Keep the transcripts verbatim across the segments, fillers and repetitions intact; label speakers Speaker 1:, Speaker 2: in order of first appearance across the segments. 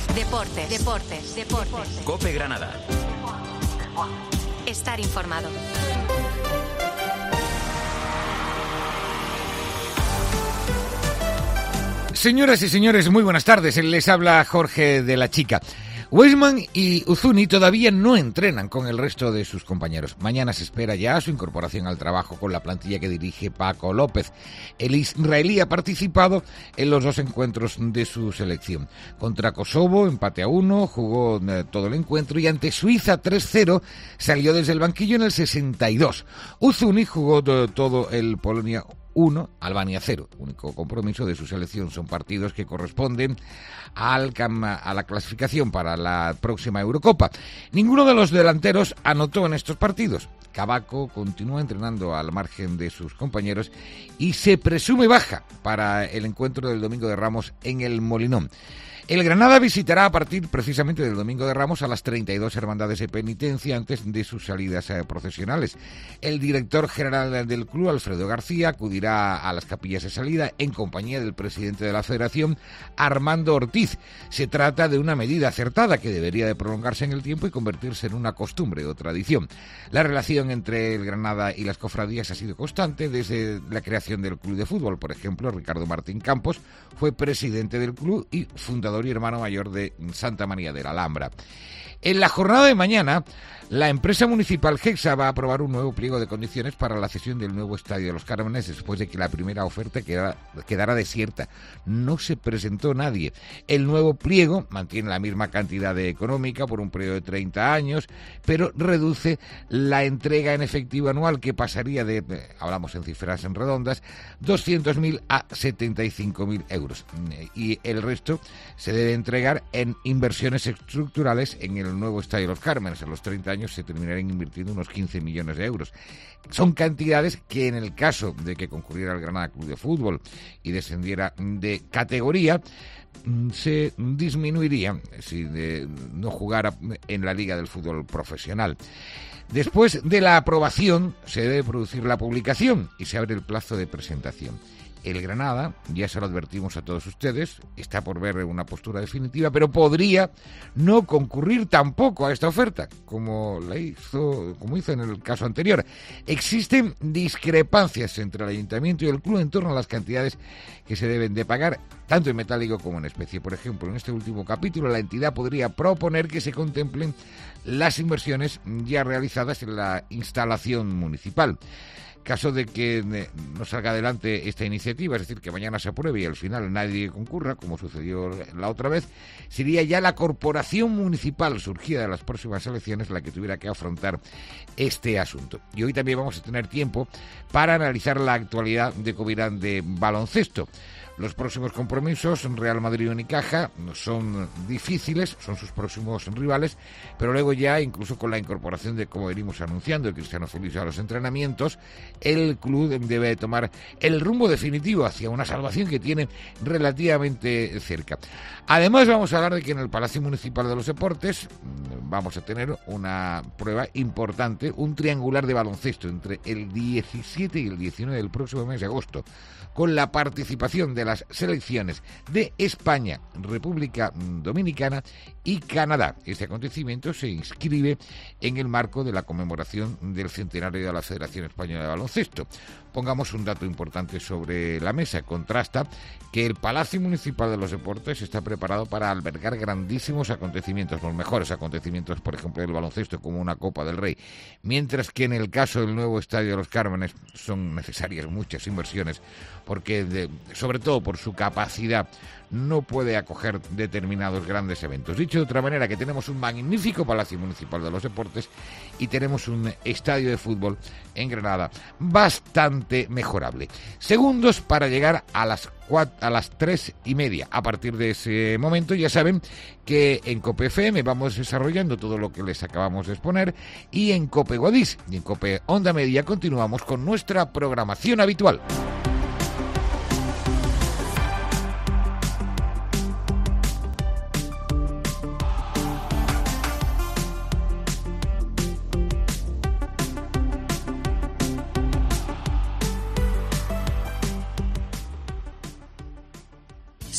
Speaker 1: Deportes, deportes, deportes.
Speaker 2: COPE Granada.
Speaker 1: Estar informado.
Speaker 3: Señoras y señores, muy buenas tardes. Les habla Jorge de la Chica. Weisman y Uzuni todavía no entrenan con el resto de sus compañeros. Mañana se espera ya su incorporación al trabajo con la plantilla que dirige Paco López. El israelí ha participado en los dos encuentros de su selección. Contra Kosovo, empate a uno, jugó todo el encuentro y ante Suiza tres cero salió desde el banquillo en el sesenta y dos. Uzuni jugó todo el Polonia uno, Albania cero. El único compromiso de su selección son partidos que corresponden al a la clasificación para la próxima Eurocopa. Ninguno de los delanteros anotó en estos partidos. Cabaco continúa entrenando al margen de sus compañeros y se presume baja para el encuentro del Domingo de Ramos en el Molinón. El Granada visitará a partir precisamente del Domingo de Ramos a las treinta y dos hermandades de penitencia antes de sus salidas eh, procesionales. El director general del club, Alfredo García, acudirá a las capillas de salida en compañía del presidente de la Federación, Armando Ortiz. Se trata de una medida acertada que debería de prolongarse en el tiempo y convertirse en una costumbre o tradición. La relación entre el Granada y las cofradías ha sido constante desde la creación del club de fútbol. Por ejemplo, Ricardo Martín Campos fue presidente del club y fundador y hermano mayor de Santa María de la Alhambra. En la jornada de mañana, la empresa municipal Gexa va a aprobar un nuevo pliego de condiciones para la cesión del nuevo Estadio de los Cármenes después de que la primera oferta quedara, quedara desierta. No se presentó nadie. El nuevo pliego mantiene la misma cantidad de económica por un periodo de treinta años, pero reduce la entrega en efectivo anual que pasaría de, hablamos en cifras en redondas, doscientos mil a setenta y cinco mil euros. Y el resto se debe entregar en inversiones estructurales en el nuevo Estadio de los Cármenes. En los treinta años se terminarían invirtiendo unos quince millones de euros. Son cantidades que en el caso de que concurriera el Granada Club de Fútbol y descendiera de categoría, se disminuirían si de no jugara en la Liga del Fútbol Profesional. Después de la aprobación se debe producir la publicación y se abre el plazo de presentación. El Granada, ya se lo advertimos a todos ustedes, está por ver una postura definitiva, pero podría no concurrir tampoco a esta oferta, como la hizo, como hizo en el caso anterior. Existen discrepancias entre el Ayuntamiento y el club en torno a las cantidades que se deben de pagar, tanto en metálico como en especie. Por ejemplo, en este último capítulo, la entidad podría proponer que se contemplen las inversiones ya realizadas en la instalación municipal. Caso de que no salga adelante esta iniciativa, es decir, que mañana se apruebe y al final nadie concurra, como sucedió la otra vez, sería ya la corporación municipal surgida de las próximas elecciones la que tuviera que afrontar este asunto. Y hoy también vamos a tener tiempo para analizar la actualidad de Covirán de baloncesto. Los próximos compromisos, Real Madrid y Unicaja, son difíciles, son sus próximos rivales, pero luego ya, incluso con la incorporación de, como venimos anunciando, de Cristiano Feliz a los entrenamientos, el club debe tomar el rumbo definitivo hacia una salvación que tiene relativamente cerca. Además, vamos a hablar de que en el Palacio Municipal de los Deportes vamos a tener una prueba importante, un triangular de baloncesto entre el diecisiete y el diecinueve del próximo mes de agosto, con la participación de las selecciones de España, República Dominicana y Canadá. Este acontecimiento se inscribe en el marco de la conmemoración del centenario de la Federación Española de Baloncesto. Pongamos un dato importante sobre la mesa. Contrasta que el Palacio Municipal de los Deportes está preparado para albergar grandísimos acontecimientos, los mejores acontecimientos, por ejemplo, del baloncesto, como una Copa del Rey, mientras que en el caso del nuevo Estadio de los Cármenes son necesarias muchas inversiones, porque de, sobre todo por su capacidad no puede acoger determinados grandes eventos. Dicho de otra manera, que tenemos un magnífico Palacio Municipal de los Deportes y tenemos un estadio de fútbol en Granada bastante mejorable. Segundos para llegar a las cuatro, a las tres y media. A partir de ese momento ya saben que en COPE F M vamos desarrollando todo lo que les acabamos de exponer, y en COPE Guadix y en COPE Onda Media continuamos con nuestra programación habitual.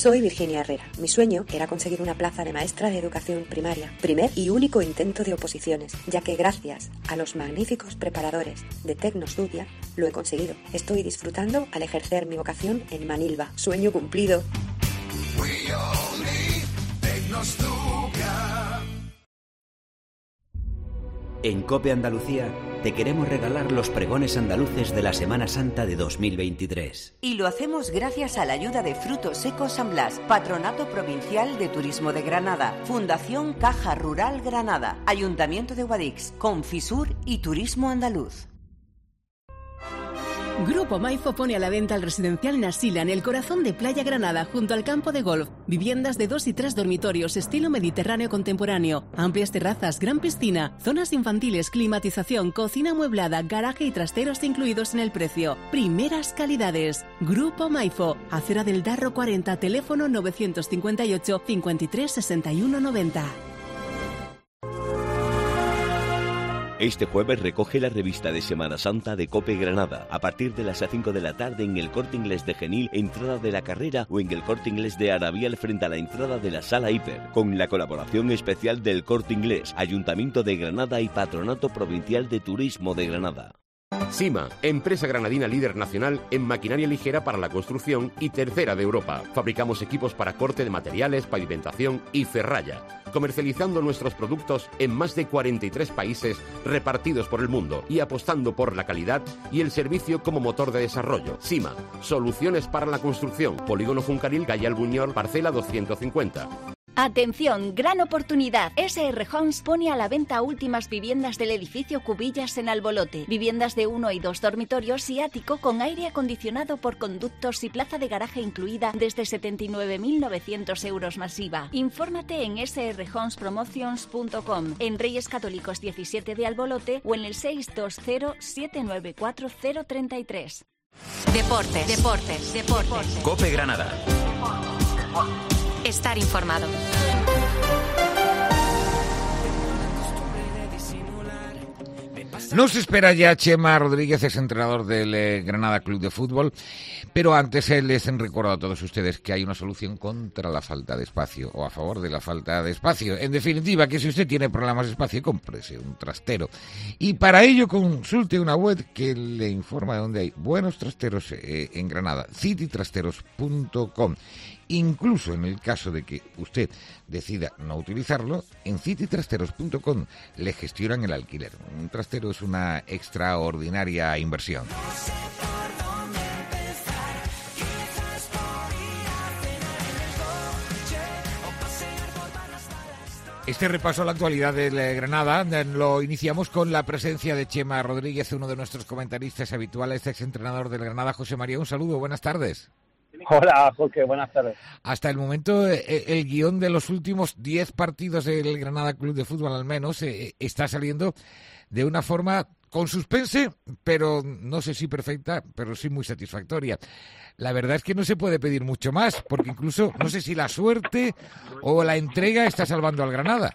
Speaker 2: Soy Virginia Herrera. Mi sueño era conseguir una plaza de maestra de educación primaria, primer y único intento de oposiciones, ya que gracias a los magníficos preparadores de Tecnostudia lo he conseguido. Estoy disfrutando al ejercer mi vocación en Manilva. Sueño cumplido.
Speaker 4: En COPE Andalucía te queremos regalar los pregones andaluces de la Semana Santa de dos mil veintitrés.
Speaker 5: Y lo hacemos gracias a la ayuda de Frutos Secos San Blas, Patronato Provincial de Turismo de Granada, Fundación Caja Rural Granada, Ayuntamiento de Guadix, Confisur y Turismo Andaluz.
Speaker 6: Grupo Maifo pone a la venta el residencial Nasila en el corazón de Playa Granada, junto al campo de golf. Viviendas de dos y tres dormitorios, estilo mediterráneo contemporáneo. Amplias terrazas, gran piscina, zonas infantiles, climatización, cocina amueblada, garaje y trasteros incluidos en el precio. Primeras calidades. Grupo Maifo, Acera del Darro cuarenta, teléfono novecientos cincuenta y ocho, cincuenta y tres, sesenta y uno, noventa.
Speaker 7: Este jueves recoge la revista de Semana Santa de COPE Granada, a partir de las cinco de la tarde en el Corte Inglés de Genil, entrada de la carrera, o en el Corte Inglés de Arabial frente a la entrada de la Sala Hiper, con la colaboración especial del Corte Inglés, Ayuntamiento de Granada y Patronato Provincial de Turismo de Granada.
Speaker 8: Sima, empresa granadina líder nacional en maquinaria ligera para la construcción y tercera de Europa. Fabricamos equipos para corte de materiales, pavimentación y ferralla, comercializando nuestros productos en más de cuarenta y tres países repartidos por el mundo y apostando por la calidad y el servicio como motor de desarrollo. Sima, soluciones para la construcción. Polígono Juncaril, calle Albuñol, parcela doscientos cincuenta.
Speaker 9: Atención, gran oportunidad. S R Homes pone a la venta últimas viviendas del edificio Cubillas en Albolote. Viviendas de uno y dos dormitorios y ático con aire acondicionado por conductos y plaza de garaje incluida desde setenta y nueve mil novecientos euros masiva. Infórmate en s r homes promotions punto com, en Reyes Católicos diecisiete de Albolote o en el seis dos cero, siete nueve cuatro, cero tres tres.
Speaker 1: Deportes, deportes, deportes.
Speaker 4: COPE Granada.
Speaker 1: Estar informado.
Speaker 3: Nos espera ya Chema Rodríguez, es entrenador del eh, Granada Club de Fútbol, pero antes eh, les recuerdo a todos ustedes que hay una solución contra la falta de espacio, o a favor de la falta de espacio. En definitiva, que si usted tiene problemas de espacio, cómprese un trastero. Y para ello consulte una web que le informa de dónde hay buenos trasteros eh, en Granada, city trasteros punto com. Incluso en el caso de que usted decida no utilizarlo, en city trasteros punto com le gestionan el alquiler. Un trastero es una extraordinaria inversión. Este repaso a la actualidad de Granada lo iniciamos con la presencia de Chema Rodríguez, uno de nuestros comentaristas habituales, exentrenador del Granada. José María, un saludo, buenas tardes.
Speaker 10: Hola, Jorge, buenas tardes.
Speaker 3: Hasta el momento, eh, el guión de los últimos diez partidos del Granada Club de Fútbol, al menos, eh, está saliendo de una forma con suspense, pero no sé si perfecta, pero sí muy satisfactoria. La verdad es que no se puede pedir mucho más, porque incluso no sé si la suerte o la entrega está salvando al Granada.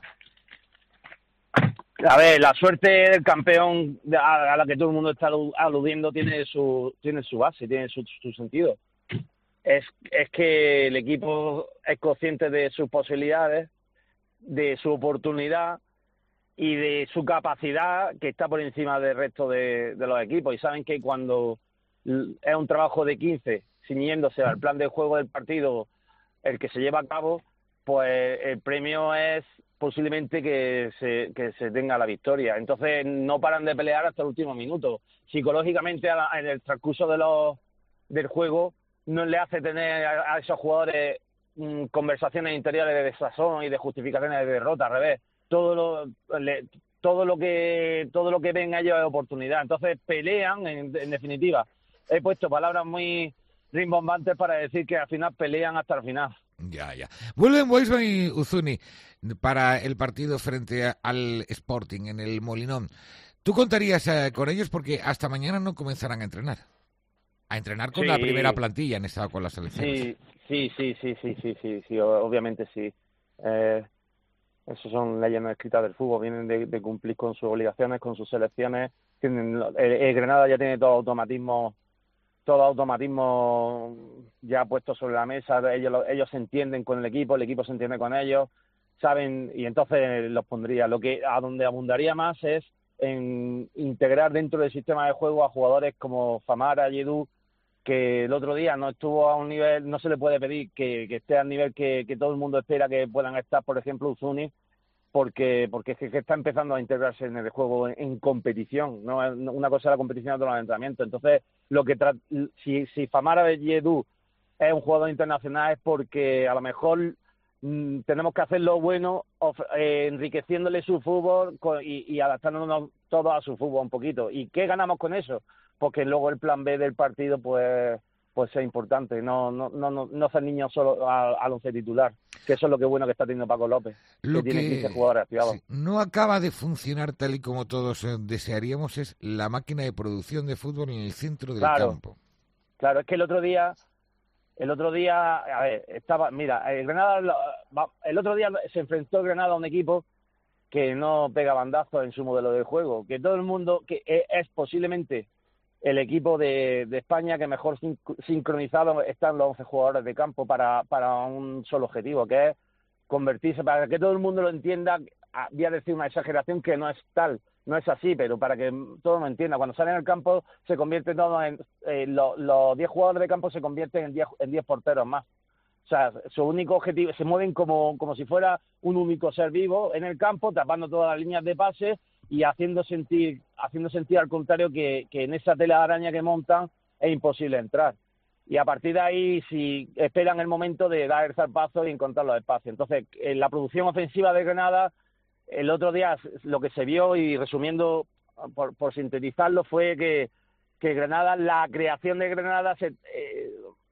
Speaker 10: A ver, la suerte del campeón a la que todo el mundo está aludiendo tiene su tiene su base, tiene su, su sentido. Es, es que el equipo es consciente de sus posibilidades, de su oportunidad y de su capacidad, que está por encima del resto de, de los equipos. Y saben que cuando es un trabajo de quince, ciñéndose al plan de juego del partido, el que se lleva a cabo, pues el premio es posiblemente que se, que se tenga la victoria. Entonces no paran de pelear hasta el último minuto. Psicológicamente, a la, en el transcurso de los del juego, no le hace tener a, a esos jugadores mmm, conversaciones interiores de desazón y de justificaciones de derrota. Al revés, todo lo le, todo lo que todo lo que ven ellos es oportunidad. Entonces pelean, en, en definitiva. He puesto palabras muy rimbombantes para decir que al final pelean hasta el final.
Speaker 3: Ya, ya. Vuelven Weisman y Uzuni para el partido frente a, al Sporting en el Molinón. ¿Tú contarías eh, con ellos? Porque hasta mañana no comenzarán a entrenar. A entrenar con sí. La primera plantilla, han estado con las selecciones.
Speaker 10: Sí, sí, sí, sí, sí, sí, sí, sí obviamente sí. Eh, Esas son leyes no escritas del fútbol, vienen de, de cumplir con sus obligaciones, con sus selecciones. Tienen, el, el Granada ya tiene todo automatismo todo automatismo ya puesto sobre la mesa, ellos lo- ellos se entienden con el equipo, el equipo se entiende con ellos, saben, y entonces los pondría. Lo que a donde abundaría más es en integrar dentro del sistema de juego a jugadores como Famara, Yedú, que el otro día no estuvo a un nivel, no se le puede pedir que, que esté al nivel que, que todo el mundo espera que puedan estar, por ejemplo, Uzuni, porque porque es que, que está empezando a integrarse en el juego en, en competición, no es una cosa es la competición y otra el entrenamiento. Entonces, lo que tra- si si Famara Yedú es un jugador internacional es porque a lo mejor mm, tenemos que hacer lo bueno, of- eh, enriqueciéndole su fútbol co- y, y adaptándonos todos a su fútbol un poquito. ¿Y qué ganamos con eso? Porque luego el plan B del partido pues pues es importante, no no no no, no hacer niños solo a- al once titular, que eso es lo que bueno que está teniendo Paco López,
Speaker 3: Lo
Speaker 10: que tiene
Speaker 3: que
Speaker 10: quince jugadores activados.
Speaker 3: sí, no acaba de funcionar tal y como todos eh, desearíamos es la máquina de producción de fútbol en el centro del
Speaker 10: Claro.
Speaker 3: campo.
Speaker 10: Claro, es que el otro día, el otro día, a ver, estaba, mira, el Granada, lo- va- el otro día se enfrentó el Granada a un equipo que no pega bandazos en su modelo de juego, que todo el mundo, que e- es posiblemente el equipo de, de España que mejor sin- sincronizado están los once jugadores de campo para, para un solo objetivo, que es convertirse, para que todo el mundo lo entienda. ah, voy a decir una exageración que no es tal, no es así, pero para que todo lo entienda, cuando salen al campo se convierte todo en, eh, lo- los diez jugadores de campo se convierten en diez en diez porteros más. O sea, su único objetivo, se mueven como, como si fuera un único ser vivo en el campo, tapando todas las líneas de pase y haciendo sentir, haciendo sentir al contrario que, que en esa tela de araña que montan es imposible entrar. Y a partir de ahí, si esperan el momento de dar el zarpazo y encontrar los espacios. Entonces, en la producción ofensiva de Granada, el otro día lo que se vio, y resumiendo, por, por sintetizarlo, fue que, que Granada, la creación de Granada se, eh,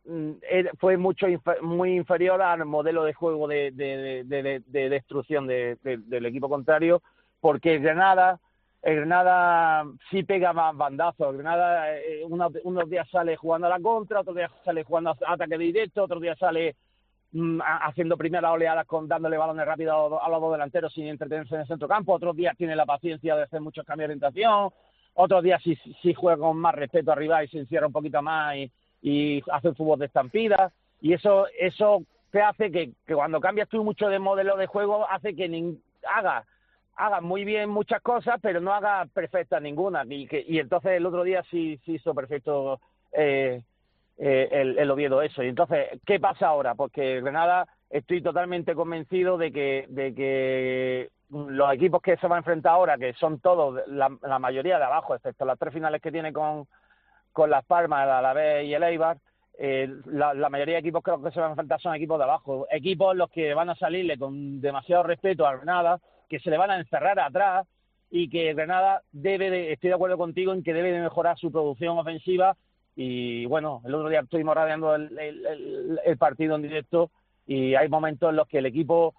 Speaker 10: eh, fue mucho infer, muy inferior al modelo de juego de, de, de, de, de destrucción de, de, del equipo contrario, porque Granada, el Granada sí pega más bandazos. El Granada eh, unos, unos días sale jugando a la contra, otros días sale jugando a ataque directo, otros días sale mm, haciendo primeras oleadas con dándole balones rápidos a los dos delanteros sin entretenerse en el centro campo, otros días tiene la paciencia de hacer muchos cambios de orientación, otros días sí, sí juega con más respeto arriba y se encierra un poquito más y, y hace un fútbol de estampida, y eso eso te hace que, que cuando cambias tú mucho de modelo de juego hace que nin, haga haga muy bien muchas cosas, pero no haga perfecta ninguna, y, que, y entonces el otro día sí, sí hizo perfecto eh, eh, el, el Oviedo eso. Y entonces, ¿qué pasa ahora? Porque Granada, estoy totalmente convencido de que de que los equipos que se van a enfrentar ahora, que son todos, la, la mayoría de abajo, excepto las tres finales que tiene con, con Las Palmas, el Alavés y el Eibar, eh, la, la mayoría de equipos que, que se van a enfrentar son equipos de abajo, equipos los que van a salirle con demasiado respeto a Granada, que se le van a encerrar atrás, y que Granada debe de, estoy de acuerdo contigo en que debe de mejorar su producción ofensiva. Y bueno, el otro día estuvimos radiando el, el, el, el partido en directo, y hay momentos en los que el equipo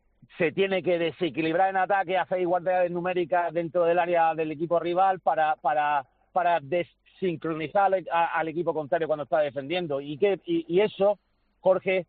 Speaker 10: se tiene que desequilibrar en ataque, hacer igualdades numéricas dentro del área del equipo rival para para para desincronizar al, al equipo contrario cuando está defendiendo. Y que y, y eso, Jorge,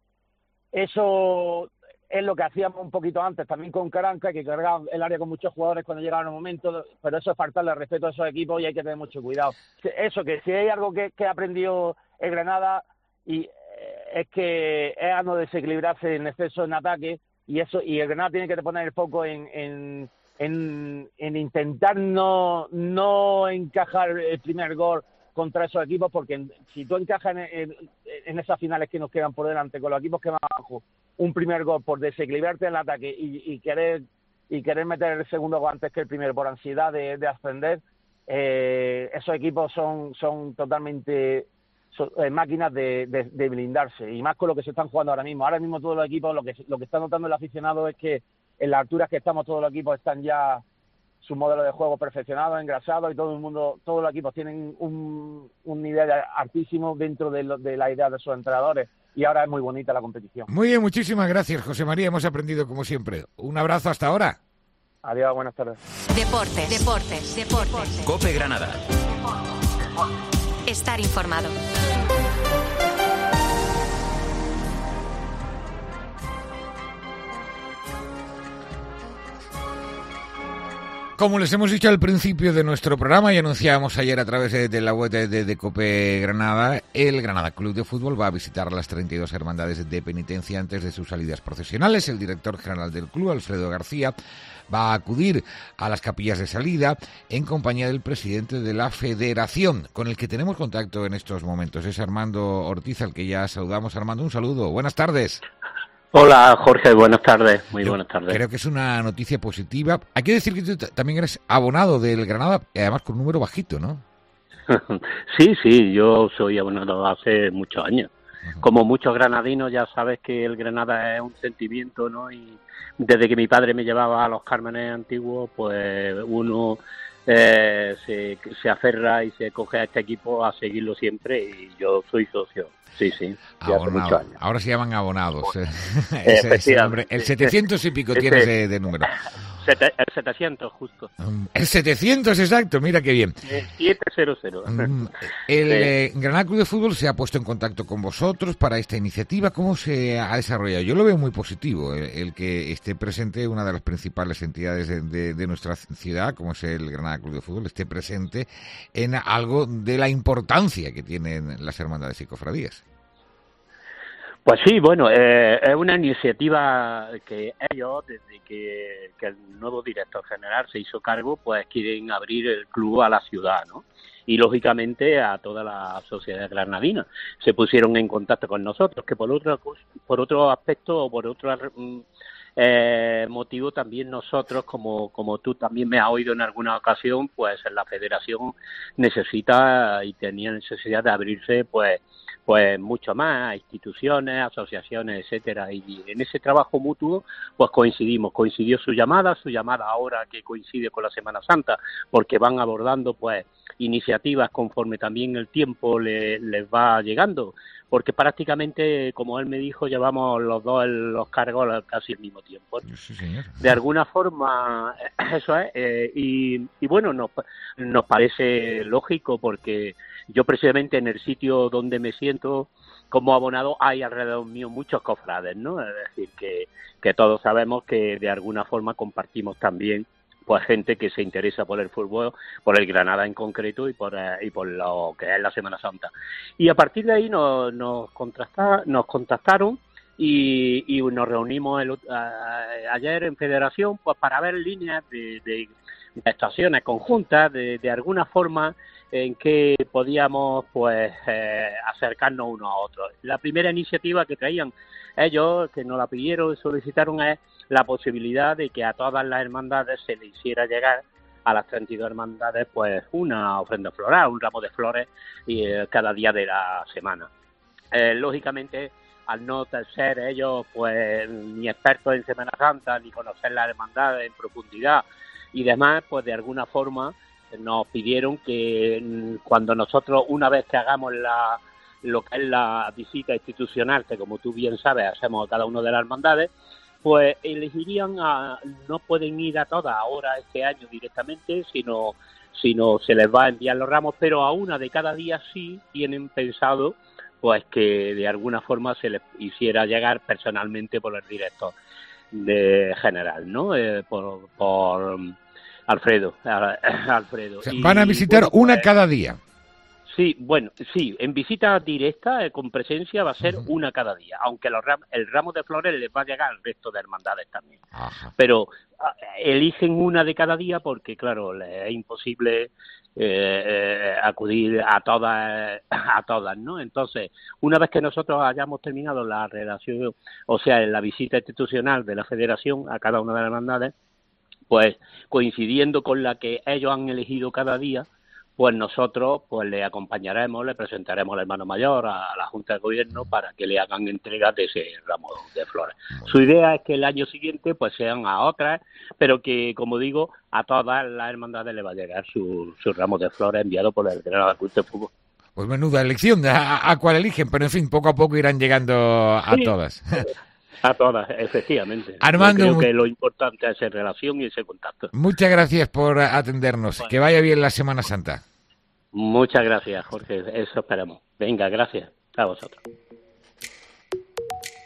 Speaker 10: eso es lo que hacíamos un poquito antes, también con Caranca, que cargaba el área con muchos jugadores cuando llegaban los momentos, pero eso es faltarle respeto a esos equipos y hay que tener mucho cuidado. Eso, que si hay algo que, que aprendió el Granada, y eh, es que es a no desequilibrarse en exceso en ataque, y eso y el Granada tiene que poner el foco en, en, en, en intentar no, no encajar el primer gol contra esos equipos, porque si tú encajas en, en, en esas finales que nos quedan por delante con los equipos que van abajo, un primer gol por desequilibrarte en el ataque y, y querer y querer meter el segundo gol antes que el primero por ansiedad de, de ascender, eh, esos equipos son son totalmente son, eh, máquinas de, de, de blindarse, y más con lo que se están jugando ahora mismo. Ahora mismo todos los equipos, lo que lo que está notando el aficionado es que en las alturas que estamos todos los equipos están ya su modelo de juego perfeccionado, engrasado, y todo el mundo, todos los equipos tienen un, un nivel altísimo dentro de, lo, de la idea de sus entrenadores, y ahora es muy bonita la competición.
Speaker 3: Muy bien, muchísimas gracias, José María, hemos aprendido como siempre. Un abrazo hasta ahora.
Speaker 10: Adiós, buenas tardes.
Speaker 1: Deportes, deportes, deportes.
Speaker 4: COPE Granada.
Speaker 1: Estar informado.
Speaker 3: Como les hemos dicho al principio de nuestro programa y anunciábamos ayer a través de, de la web de, de, de COPE Granada, el Granada Club de Fútbol va a visitar las treinta y dos hermandades de penitencia antes de sus salidas procesionales. El director general del club, Alfredo García, va a acudir a las capillas de salida en compañía del presidente de la federación, con el que tenemos contacto en estos momentos. Es Armando Ortiz, al que ya saludamos. Armando, un saludo. Buenas tardes.
Speaker 11: Hola, Jorge, buenas tardes, muy
Speaker 3: Yo
Speaker 11: buenas tardes.
Speaker 3: Creo que es una noticia positiva. Hay que decir que tú también eres abonado del Granada, además con un número bajito, ¿no?
Speaker 11: Sí, sí, yo soy abonado hace muchos años. Uh-huh. Como muchos granadinos, ya sabes que el Granada es un sentimiento, ¿no? Y desde que mi padre me llevaba a los Cármenes antiguos, pues uno eh, se, se aferra y se coge a este equipo a seguirlo siempre, y yo soy socio. Sí, sí, ya hace muchos años.
Speaker 3: Ahora se llaman abonados.
Speaker 11: Bueno,
Speaker 3: ese, ese nombre, el setecientos y pico ese, tienes de, de número.
Speaker 11: Sete, el setecientos, justo.
Speaker 3: El setecientos, exacto, mira qué bien.
Speaker 11: setecientos.
Speaker 3: El eh, Granada Club de Fútbol se ha puesto en contacto con vosotros para esta iniciativa. ¿Cómo se ha desarrollado? Yo lo veo muy positivo, el, el que esté presente una de las principales entidades de, de, de nuestra ciudad, como es el Granada Club de Fútbol, esté presente en algo de la importancia que tienen las hermandades y cofradías.
Speaker 11: Pues sí, bueno, eh, es una iniciativa que ellos, desde que, que el nuevo director general se hizo cargo, pues quieren abrir el club a la ciudad, ¿no? Y lógicamente a toda la sociedad granadina. Se pusieron en contacto con nosotros, que por otro, por otro aspecto o por otro eh, motivo también nosotros, como, como tú también me has oído en alguna ocasión, pues la federación necesita y tenía necesidad de abrirse, pues, pues mucho más a instituciones, asociaciones, etcétera, y en ese trabajo mutuo pues coincidimos, coincidió su llamada, su llamada ahora que coincide con la Semana Santa, porque van abordando pues iniciativas conforme también el tiempo le, les va llegando, porque prácticamente, como él me dijo, llevamos los dos los cargos casi al mismo tiempo.
Speaker 3: Sí, señor.
Speaker 11: De alguna forma, eso es, eh, y, y bueno, nos, nos parece lógico, porque yo precisamente en el sitio donde me siento como abonado hay alrededor mío muchos cofrades, ¿no? Es decir, que, que todos sabemos que de alguna forma compartimos también pues gente que se interesa por el fútbol, por el Granada en concreto y por eh, y por lo que es la Semana Santa. Y a partir de ahí nos nos, nos contactaron y, y nos reunimos el, a, ayer en Federación pues para ver líneas de, de, de actuaciones conjuntas, de, de alguna forma en que podíamos pues eh, acercarnos unos a otros. La primera iniciativa que traían ellos, que nos la pidieron y solicitaron, es la posibilidad de que a todas las hermandades se le hiciera llegar, a las treinta y dos hermandades, pues una ofrenda floral, un ramo de flores y, eh, cada día de la semana. Eh, lógicamente, al no ser ellos pues ni expertos en Semana Santa, ni conocer las hermandades en profundidad y demás, pues de alguna forma nos pidieron que cuando nosotros, una vez que hagamos la lo que es la visita institucional, que como tú bien sabes hacemos a cada una de las hermandades, pues elegirían a, no pueden ir a todas ahora este año directamente, sino sino se les va a enviar los ramos, pero a una de cada día sí tienen pensado pues que de alguna forma se les hiciera llegar personalmente por el director de general, ¿no? Eh, por, por Alfredo, Alfredo.
Speaker 3: O sea, van a visitar y, bueno, una pues, cada día.
Speaker 11: Sí, bueno, sí, en visita directa, eh, con presencia, va a ser uh-huh. una cada día, aunque los ram- el ramo de flores les va a llegar al resto de hermandades también. Ajá. Pero a, eligen una de cada día porque, claro, les es imposible eh, eh, acudir a todas, a todas, ¿no? Entonces, una vez que nosotros hayamos terminado la redacción, o sea, la visita institucional de la Federación a cada una de las hermandades, pues coincidiendo con la que ellos han elegido cada día, pues nosotros pues le acompañaremos, le presentaremos al hermano mayor, a la Junta de Gobierno, para que le hagan entrega de ese ramo de flores. Su idea es que el año siguiente pues sean a otras, pero que, como digo, a todas las hermandades le va a llegar su, su ramo de flores enviado por el Granada Club de Fútbol.
Speaker 3: Pues menuda elección, a, a cuál eligen, pero en fin, poco a poco irán llegando a
Speaker 11: sí.
Speaker 3: todas.
Speaker 11: A todas, efectivamente.
Speaker 3: Armando,
Speaker 11: yo creo que lo importante es esa relación y ese contacto.
Speaker 3: Muchas gracias por atendernos. Bueno. Que vaya bien la Semana Santa.
Speaker 11: Muchas gracias, Jorge. Eso esperamos. Venga, gracias a vosotros.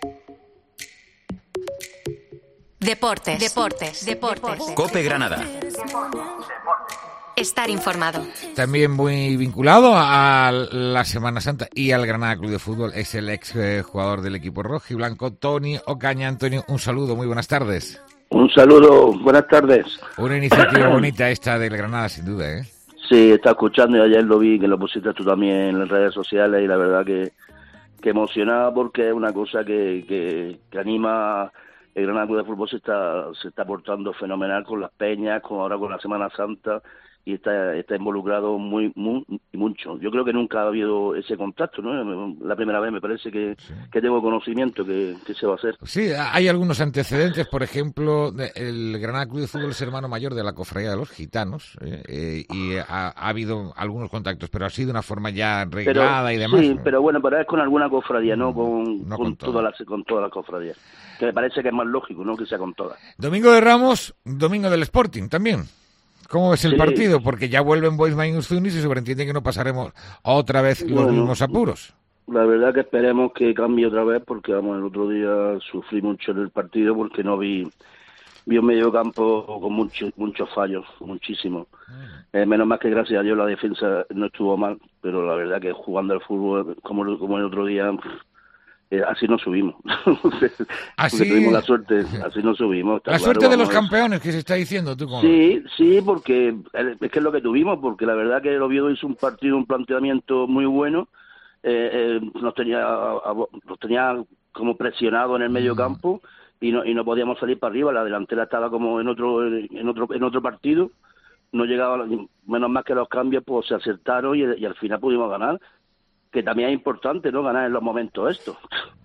Speaker 1: Deportes, deportes, deportes.
Speaker 4: COPE Granada.
Speaker 1: Estar informado.
Speaker 3: También muy vinculado a la Semana Santa y al Granada Club de Fútbol es el ex eh, jugador del equipo rojo y blanco, Tony Ocaña. Antonio, un saludo, muy buenas tardes.
Speaker 12: Un saludo, buenas tardes.
Speaker 3: Una iniciativa bonita esta del Granada, sin duda, ¿eh?
Speaker 12: Sí, estaba escuchando y ayer lo vi, que lo pusiste tú también en las redes sociales y la verdad que, que emocionado porque es una cosa que, que, que anima. El Granada Club de Fútbol se está, se está portando fenomenal con las peñas, con ahora con la Semana Santa, y está, está involucrado muy, muy mucho. Yo creo que nunca ha habido ese contacto, ¿no? La primera vez me parece que, sí. que tengo conocimiento que, que se va a hacer.
Speaker 3: Sí, hay algunos antecedentes, por ejemplo, el Granada Club de Fútbol es hermano mayor de la Cofradía de los Gitanos, eh, y ha, ha habido algunos contactos, pero ha sido una forma ya reglada
Speaker 12: pero,
Speaker 3: y demás.
Speaker 12: Sí,
Speaker 3: ¿no?
Speaker 12: Pero bueno, pero es con alguna cofradía, no con,
Speaker 3: no
Speaker 12: con,
Speaker 3: con
Speaker 12: todas las con todas las cofradías. Que me parece que es más lógico, ¿no? Que sea con todas.
Speaker 3: Domingo de Ramos, domingo del Sporting también. ¿Cómo es el sí. partido? Porque ya vuelven Boisman y Uzuni y se sobreentiende que no pasaremos otra vez los bueno, mismos apuros.
Speaker 12: La verdad que esperemos que cambie otra vez porque vamos el otro día sufrí mucho en el partido porque no vi vi un medio campo con muchos muchos fallos, muchísimos. Eh, menos mal que gracias a Dios la defensa no estuvo mal, pero la verdad que jugando al fútbol como, como el otro día... Eh, así no subimos.
Speaker 3: Así
Speaker 12: porque tuvimos la suerte, así no subimos.
Speaker 3: La
Speaker 12: claro,
Speaker 3: suerte de los
Speaker 12: es...
Speaker 3: campeones que se está diciendo tú. ¿Cómo?
Speaker 12: Sí, sí, porque es que es lo que tuvimos, porque la verdad que el Oviedo hizo un partido, un planteamiento muy bueno, eh, eh, nos tenía nos tenía como presionado en el medio campo y no y no podíamos salir para arriba. La delantera estaba como en otro en otro en otro partido, no llegaba, menos más que los cambios pues se acertaron y, y al final pudimos ganar. Que también es importante, ¿no? Ganar en los momentos estos.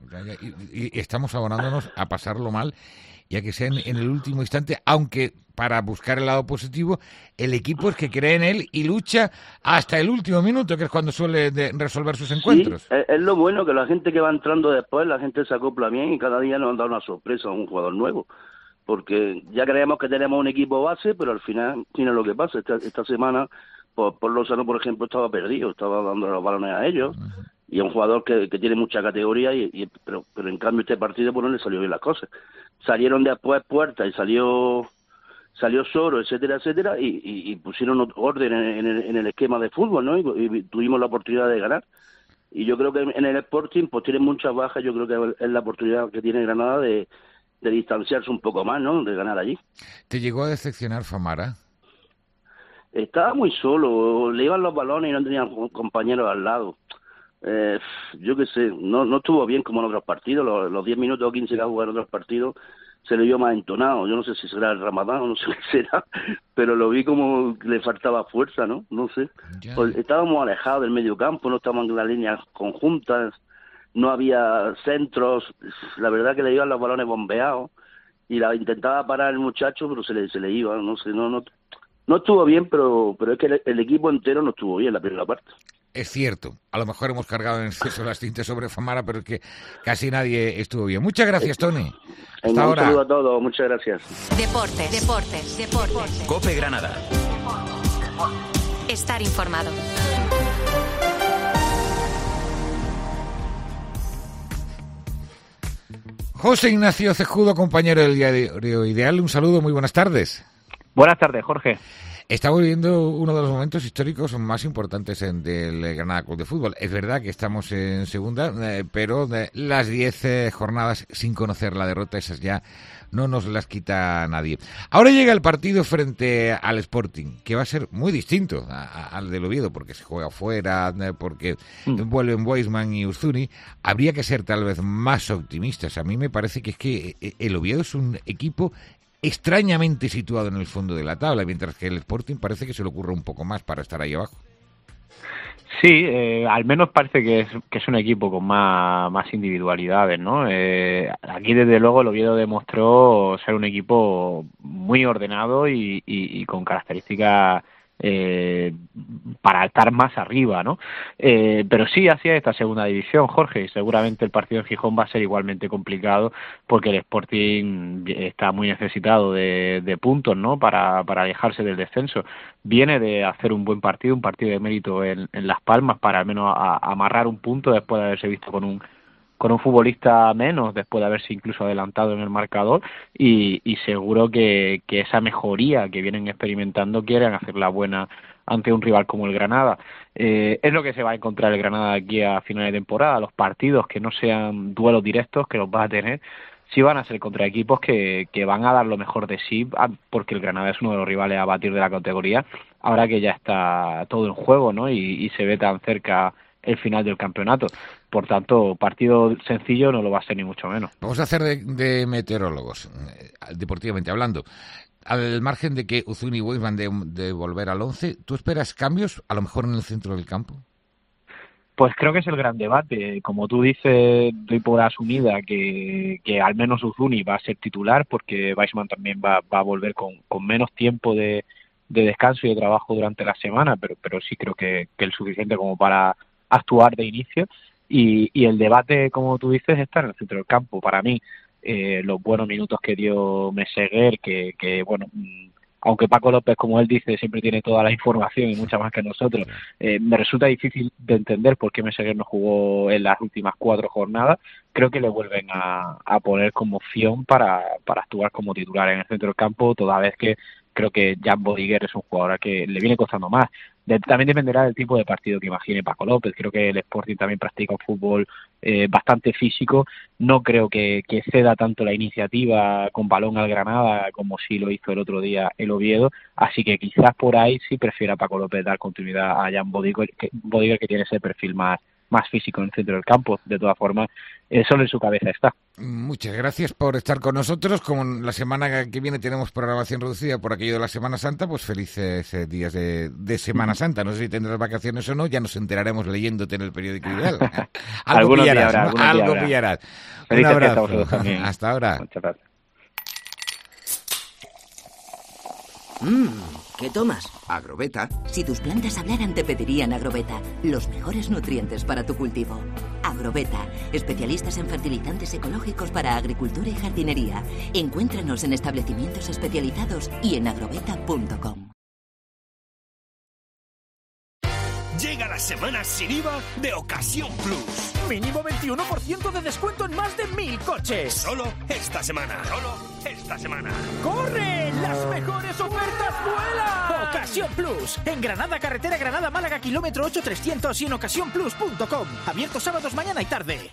Speaker 3: Y, y estamos abonándonos a pasarlo mal, ya que sea en, en el último instante, aunque para buscar el lado positivo, el equipo es que cree en él y lucha hasta el último minuto, que es cuando suele de resolver sus encuentros.
Speaker 12: Sí, es, es lo bueno, que la gente que va entrando después, la gente se acopla bien y cada día nos han dado una sorpresa a un jugador nuevo. Porque ya creemos que tenemos un equipo base, pero al final, tiene lo que pasa. Esta, esta semana... Por, por Lozano, por ejemplo, estaba perdido, estaba dando los balones a ellos, uh-huh. y es un jugador que, que tiene mucha categoría, y, y pero, pero en cambio este partido pues no le salió bien las cosas. Salieron después Puerta y salió salió Soro, etcétera, etcétera, y, y, y pusieron orden en, en, el, en el esquema de fútbol, ¿no? Y, y tuvimos la oportunidad de ganar. Y yo creo que en el Sporting pues tienen muchas bajas, yo creo que es la oportunidad que tiene Granada de, de distanciarse un poco más, ¿no? De ganar allí.
Speaker 3: ¿Te llegó a decepcionar Famara?
Speaker 12: Estaba muy solo, le iban los balones y no tenía compañeros al lado. Eh, yo qué sé, no no estuvo bien como en otros partidos, los, los diez minutos o quince que ha jugado en otros partidos se le vio más entonado. Yo no sé si será el Ramadán o no sé qué será, pero lo vi como que le faltaba fuerza, ¿no? No sé. Pues estábamos alejados del medio campo, no estábamos en las líneas conjuntas, no había centros, la verdad que le iban los balones bombeados y la intentaba parar el muchacho, pero se le se le iba, no sé, no no no estuvo bien, pero pero es que el, el equipo entero no estuvo bien la primera parte.
Speaker 3: Es cierto, a lo mejor hemos cargado en exceso las tintas sobre Famara, pero es que casi nadie estuvo bien. Muchas gracias, Tony. Hasta
Speaker 12: un
Speaker 3: ahora.
Speaker 12: Un saludo a todos, muchas gracias.
Speaker 1: Deportes, deportes, deportes.
Speaker 13: COPE Granada.
Speaker 1: Estar informado.
Speaker 3: José Ignacio Cejudo, compañero del diario Ideal, un saludo, muy buenas tardes.
Speaker 14: Buenas tardes, Jorge.
Speaker 3: Estamos viviendo uno de los momentos históricos más importantes en, del Granada Club de Fútbol. Es verdad que estamos en segunda, eh, pero eh, las diez eh, jornadas sin conocer la derrota, esas ya no nos las quita nadie. Ahora llega el partido frente al Sporting, que va a ser muy distinto a, a, al del Oviedo, porque se juega fuera, eh, porque mm. vuelven Boisman y Uzuni. Habría que ser tal vez más optimistas. A mí me parece que es que el Oviedo es un equipo extrañamente situado en el fondo de la tabla, mientras que el Sporting parece que se le ocurre un poco más para estar ahí abajo.
Speaker 14: Sí, eh, al menos parece que es, que es un equipo con más, más individualidades, ¿no? Eh, aquí desde luego el Oviedo demostró ser un equipo muy ordenado y, y, y con características eh, para estar más arriba, ¿no? Eh, pero sí hacia esta segunda división, Jorge, y seguramente el partido en Gijón va a ser igualmente complicado porque el Sporting está muy necesitado de, de puntos, ¿no? Para, para alejarse del descenso. Viene de hacer un buen partido, un partido de mérito en, en Las Palmas para al menos a, a amarrar un punto después de haberse visto con un con un futbolista menos después de haberse incluso adelantado en el marcador y, y seguro que, que esa mejoría que vienen experimentando quieren hacerla buena ante un rival como el Granada. Eh, es lo que se va a encontrar el Granada aquí a finales de temporada. Los partidos que no sean duelos directos, que los va a tener, sí van a ser contra equipos que, que van a dar lo mejor de sí, porque el Granada es uno de los rivales a batir de la categoría, ahora que ya está todo en juego, ¿no? Y, y se ve tan cerca el final del campeonato. Por tanto, partido sencillo no lo va a ser ni mucho menos.
Speaker 3: Vamos a hacer de, de meteorólogos, deportivamente hablando. Al margen de que Uzun y Weiss van de, de volver al once, ¿tú esperas cambios, a lo mejor en el centro del campo?
Speaker 14: Pues creo que es el gran debate. Como tú dices, doy por asumida que, que al menos Uzuni va a ser titular, porque Weissman también va, va a volver con, con menos tiempo de, de descanso y de trabajo durante la semana, pero, pero sí creo que, que el suficiente como para actuar de inicio. Y, y el debate, como tú dices, está en el centro del campo. Para mí, eh, los buenos minutos que dio Meseguer, que, que bueno, aunque Paco López, como él dice, siempre tiene toda la información y mucha más que nosotros, eh, me resulta difícil de entender por qué Meseguer no jugó en las últimas cuatro jornadas. Creo que le vuelven a, a poner como opción para, para actuar como titular en el centro del campo, toda vez que creo que Jan Bodiger es un jugador que le viene costando más. De, también dependerá del tipo de partido que imagine Paco López. Creo que el Sporting también practica un fútbol eh, bastante físico. No creo que, que ceda tanto la iniciativa con balón al Granada como sí lo hizo el otro día el Oviedo. Así que quizás por ahí sí prefiera Paco López dar continuidad a Jan Bodiger, que, Bodiger, que tiene ese perfil más más físico en el centro del campo. De todas formas, eh, solo en su cabeza está.
Speaker 3: Muchas gracias por estar con nosotros. Como la semana que viene tenemos programación reducida por aquello de la Semana Santa, pues felices eh, días de, de Semana Santa. No sé si tendrás vacaciones o no, ya nos enteraremos leyéndote en el periódico Ideal. Algo pillarás, habrá, ¿no? Algo pillarás. Un abrazo. Hasta ahora.
Speaker 13: Muchas gracias. Mmm, ¿qué tomas?
Speaker 15: Agrobeta.
Speaker 16: Si tus plantas hablaran, te pedirían Agrobeta. Los mejores nutrientes para tu cultivo. Agrobeta, especialistas en fertilizantes ecológicos para agricultura y jardinería. Encuéntranos en establecimientos especializados y en agrobeta punto com.
Speaker 17: Llega la semana sin I V A de Ocasión Plus.
Speaker 18: Mínimo veintiuno por ciento de descuento en más de mil coches.
Speaker 17: Solo esta semana. Solo esta semana.
Speaker 18: ¡Corre! ¡Las mejores ofertas vuelan! Ocasión Plus. En Granada, carretera Granada-Málaga, kilómetro ocho trescientos y en ocasión plus punto com. Abierto sábados, mañana y tarde.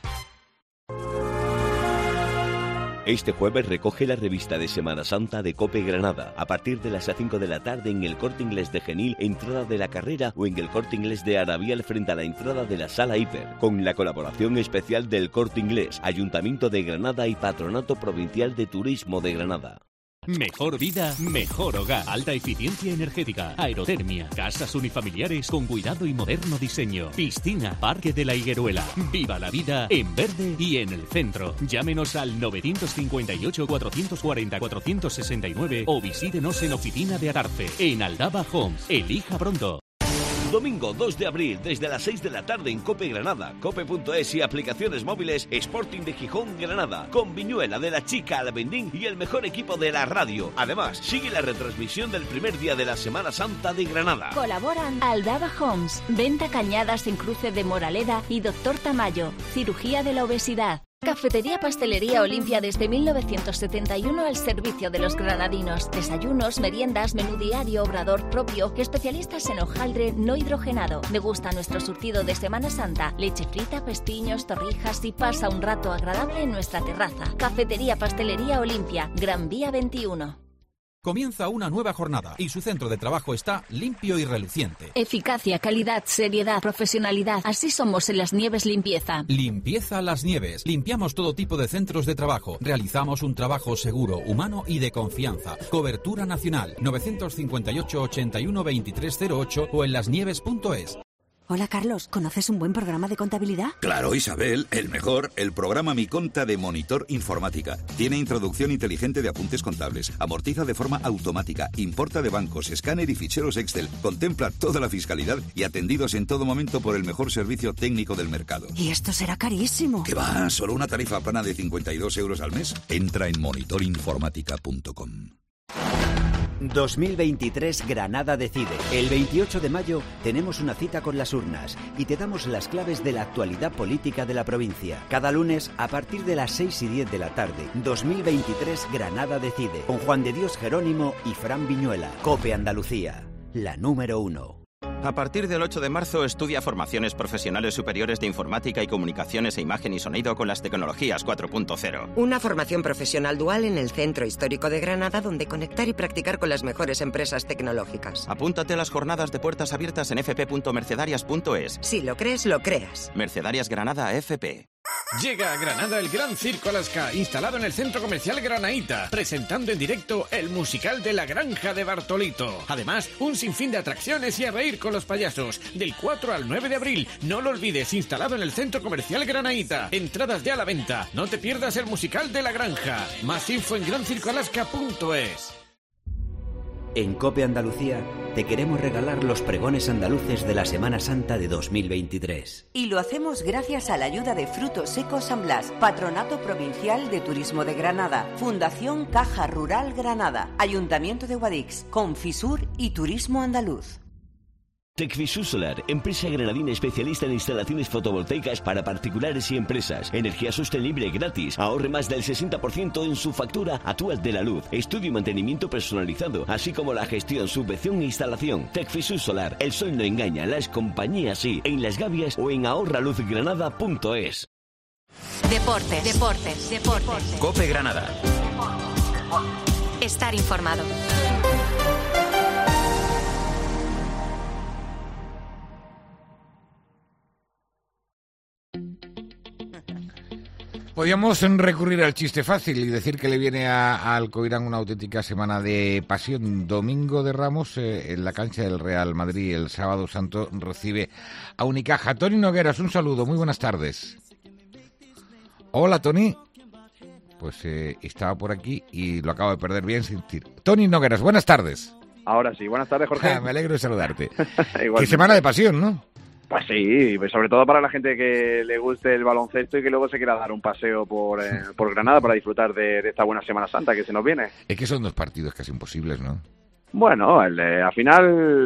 Speaker 7: Este jueves recoge la revista de Semana Santa de COPE Granada a partir de las cinco de la tarde en el Corte Inglés de Genil, entrada de la carrera, o en el Corte Inglés de Arabial frente a la entrada de la Sala Hiper, con la colaboración especial del Corte Inglés, Ayuntamiento de Granada y Patronato Provincial de Turismo de Granada.
Speaker 19: Mejor vida, mejor hogar. Alta eficiencia energética, aerotermia, casas unifamiliares con cuidado y moderno diseño, piscina, parque de la Higueruela. Viva la vida en verde y en el centro. Llámenos al nueve cinco ocho, cuatro cuatro cero, cuatro seis nueve o visítenos en Oficina de Adarfe, en Aldaba Homes. Elija pronto.
Speaker 7: Domingo dos de abril, desde las seis de la tarde en COPE Granada, cope punto es y aplicaciones móviles, Sporting de Gijón Granada, con Viñuela de la Chica Albendín y el mejor equipo de la radio. Además, sigue la retransmisión del primer día de la Semana Santa de Granada.
Speaker 9: Colaboran Aldaba Homes, Venta Cañadas en Cruce de Moraleda y Doctor Tamayo, Cirugía de la Obesidad. Cafetería Pastelería Olimpia desde mil novecientos setenta y uno al servicio de los granadinos. Desayunos, meriendas, menú diario, obrador propio, especialistas en hojaldre no hidrogenado. Degusta nuestro surtido de Semana Santa, leche frita, pestiños, torrijas y pasa un rato agradable en nuestra terraza. Cafetería Pastelería Olimpia, Gran Vía veintiuno.
Speaker 20: Comienza una nueva jornada y su centro de trabajo está limpio y reluciente.
Speaker 9: Eficacia, calidad, seriedad, profesionalidad. Así somos en Las Nieves Limpieza.
Speaker 20: Limpieza Las Nieves. Limpiamos todo tipo de centros de trabajo. Realizamos un trabajo seguro, humano y de confianza. Cobertura nacional. nueve cinco ocho, ochenta y uno, veintitrés cero ocho o en lasnieves punto es.
Speaker 21: Hola, Carlos. ¿Conoces un buen programa de contabilidad?
Speaker 22: Claro, Isabel. El mejor, el programa Mi Conta de Monitor Informática. Tiene introducción inteligente de apuntes contables, amortiza de forma automática, importa de bancos, escáner y ficheros Excel, contempla toda la fiscalidad y atendidos en todo momento por el mejor servicio técnico del mercado.
Speaker 21: ¿Y esto será carísimo?
Speaker 22: ¿Qué va? ¿Solo una tarifa plana de cincuenta y dos euros al mes? Entra en monitor informática punto com.
Speaker 4: dos mil veintitrés Granada decide. El veintiocho de mayo tenemos una cita con las urnas y te damos las claves de la actualidad política de la provincia. Cada lunes a partir de las seis y diez de la tarde. dos mil veintitrés Granada decide. Con Juan de Dios Jerónimo y Fran Viñuela. COPE Andalucía, la número uno.
Speaker 2: A partir del ocho de marzo estudia formaciones profesionales superiores de informática y comunicaciones e imagen y sonido con las tecnologías cuatro punto cero.
Speaker 15: Una formación profesional dual en el Centro Histórico de Granada donde conectar y practicar con las mejores empresas tecnológicas.
Speaker 2: Apúntate a las jornadas de puertas abiertas en f p punto mercedarias punto es.
Speaker 15: Si lo crees, lo creas.
Speaker 2: Mercedarias Granada F P.
Speaker 23: Llega a Granada el Gran Circo Alaska, instalado en el Centro Comercial Granaíta, presentando en directo el musical de La Granja de Bartolito. Además, un sinfín de atracciones y a reír con los payasos. Del cuatro al nueve de abril, no lo olvides, instalado en el Centro Comercial Granaíta. Entradas ya a la venta. No te pierdas el musical de La Granja. Más info en gran circo alaska punto es.
Speaker 4: En COPE Andalucía te queremos regalar los pregones andaluces de la Semana Santa de dos mil veintitrés.
Speaker 5: Y lo hacemos gracias a la ayuda de Frutos Secos San Blas, Patronato Provincial de Turismo de Granada, Fundación Caja Rural Granada, Ayuntamiento de Guadix, Confisur y Turismo Andaluz.
Speaker 7: Tecfisur Solar, empresa granadina especialista en instalaciones fotovoltaicas para particulares y empresas. Energía sostenible gratis. Ahorre más del sesenta por ciento en su factura actual de la luz. Estudio y mantenimiento personalizado, así como la gestión, subvención e instalación. Tecfisur Solar, el sol no engaña, las compañías sí. En Las Gavias o en ahorra luz granada punto es.
Speaker 1: Deportes, deportes, deportes.
Speaker 2: COPE Granada.
Speaker 1: Estar informado.
Speaker 3: Podríamos recurrir al chiste fácil y decir que le viene a, a Alcoirán una auténtica semana de pasión. Domingo de Ramos, eh, en la cancha del Real Madrid, el sábado santo recibe a Unicaja. Tony Nogueras, un saludo, muy buenas tardes. Hola, Tony. Pues eh, estaba por aquí y lo acabo de perder bien sin decir. Tony Nogueras, buenas tardes.
Speaker 24: Ahora sí, buenas tardes, Jorge.
Speaker 3: Me alegro de saludarte. Qué semana de pasión, ¿no?
Speaker 24: Pues sí, pues sobre todo para la gente que le guste el baloncesto y que luego se quiera dar un paseo por, eh, por Granada para disfrutar de, de esta buena Semana Santa que se nos viene.
Speaker 3: Es que son dos partidos casi imposibles, ¿no?
Speaker 24: Bueno, el, eh, al final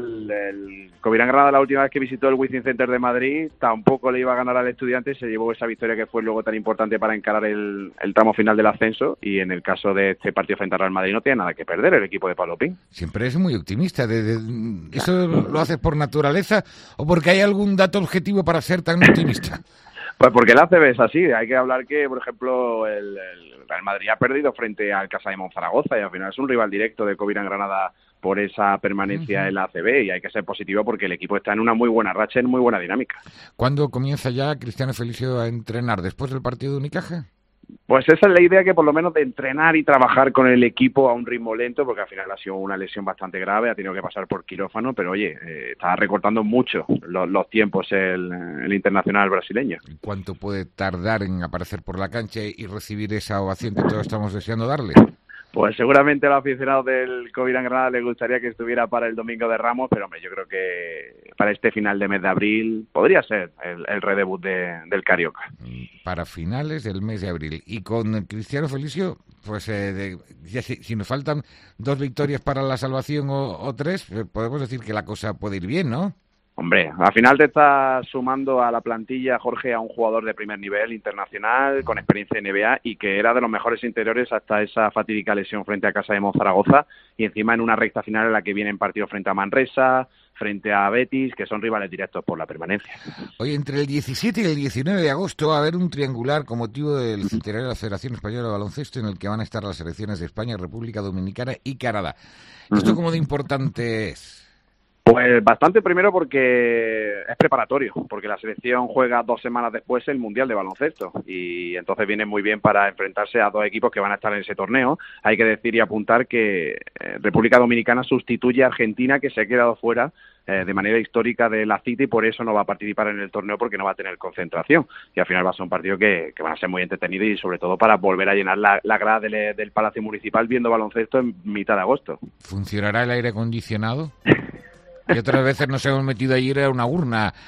Speaker 24: el Covirán Granada la última vez que visitó el Wizzing Center de Madrid tampoco le iba a ganar al Estudiante y se llevó esa victoria que fue luego tan importante para encarar el, el tramo final del ascenso, y en el caso de este partido frente al Real Madrid no tiene nada que perder el equipo de Pablo Pin.
Speaker 3: Siempre es muy optimista. De, de, ¿Eso lo haces por naturaleza o porque hay algún dato objetivo para ser tan optimista?
Speaker 24: Pues porque el A C B es así. Hay que hablar que, por ejemplo, el, el Real Madrid ha perdido frente al Casa de Monzaragoza y al final es un rival directo de Covirán Granada por esa permanencia uh-huh. en la A C B, y hay que ser positivo porque el equipo está en una muy buena racha, en muy buena dinámica.
Speaker 3: ¿Cuándo comienza ya Cristiano Felicio a entrenar? ¿Después del partido de Unicaja?
Speaker 24: Pues esa es la idea, que por lo menos de entrenar y trabajar con el equipo a un ritmo lento, porque al final ha sido una lesión bastante grave, ha tenido que pasar por quirófano, pero oye, eh, está recortando mucho los, los tiempos el, el internacional brasileño.
Speaker 3: ¿Cuánto puede tardar en aparecer por la cancha y recibir esa ovación que todos estamos deseando darle?
Speaker 24: Pues seguramente a los aficionados del Covirán Granada les gustaría que estuviera para el Domingo de Ramos, pero hombre, yo creo que para este final de mes de abril podría ser el, el redebut de, del Carioca.
Speaker 3: Para finales del mes de abril. Y con Cristiano Felicio, pues eh, de, ya si, si nos faltan dos victorias para la salvación o, o tres, eh, podemos decir que la cosa puede ir bien, ¿no?
Speaker 24: Hombre, al final te estás sumando a la plantilla, Jorge, a un jugador de primer nivel internacional, con experiencia en N B A y que era de los mejores interiores hasta esa fatídica lesión frente a Casa de Monzaragoza, y encima en una recta final en la que vienen partidos frente a Manresa, frente a Betis, que son rivales directos por la permanencia.
Speaker 3: Oye, entre el diecisiete y el diecinueve de agosto va a haber un triangular con motivo del centenario de la Federación Española de Baloncesto, en el que van a estar las selecciones de España, República Dominicana y Canadá. ¿Esto uh-huh. cómo de importante es?
Speaker 24: Pues bastante, primero porque es preparatorio, porque la selección juega dos semanas después el Mundial de Baloncesto y entonces viene muy bien para enfrentarse a dos equipos que van a estar en ese torneo. Hay que decir y apuntar que eh, República Dominicana sustituye a Argentina, que se ha quedado fuera eh, de manera histórica de la cita y por eso no va a participar en el torneo, porque no va a tener concentración, y al final va a ser un partido que, que van a ser muy entretenidos y sobre todo para volver a llenar la, la grada del, del Palacio Municipal viendo baloncesto en mitad de agosto.
Speaker 3: ¿Funcionará el aire acondicionado? Y otras veces nos hemos metido allí a una urna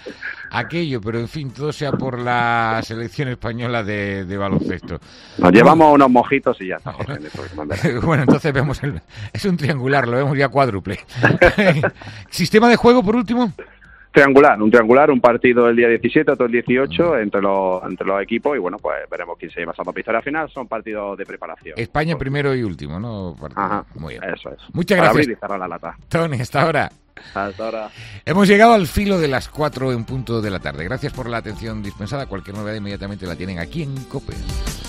Speaker 3: aquello, pero en fin, todo sea por la selección española de, de baloncesto.
Speaker 24: Nos llevamos unos mojitos y ya está, Jorge.
Speaker 3: Bueno, entonces vemos, el, es un triangular, lo vemos ya cuádruple. ¿Sistema de juego, por último?
Speaker 24: Triangular, un triangular, un partido el día diecisiete, otro el dieciocho, entre los entre los equipos, y bueno, pues veremos quién se lleva esa victoria final. Son partidos de preparación.
Speaker 3: España pues, primero y último, ¿no? Partido.
Speaker 24: Ajá,
Speaker 3: muy bien.
Speaker 24: Eso es.
Speaker 3: Muchas
Speaker 24: Para
Speaker 3: gracias.
Speaker 24: abrir y cerrar la lata.
Speaker 3: Tony, hasta ahora.
Speaker 24: Hasta ahora.
Speaker 3: Hemos llegado al filo de las cuatro en punto de la tarde. Gracias por la atención dispensada. Cualquier novedad inmediatamente la tienen aquí en COPE.